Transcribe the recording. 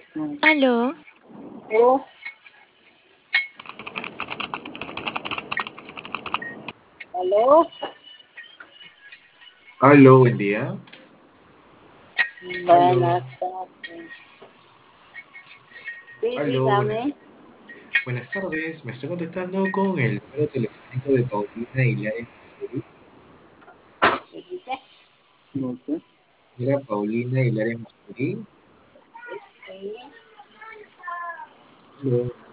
Aló, Oh, aló, Aló, buen día. buenas Aló, tardes. Sí, aló, dígame. buenas tardes. Me estoy contactando con el número telefónico de Paulina Hilaria Masuri. Dice, no sé. Mira, Paulina Hilaria Masuri. Sí, Aló.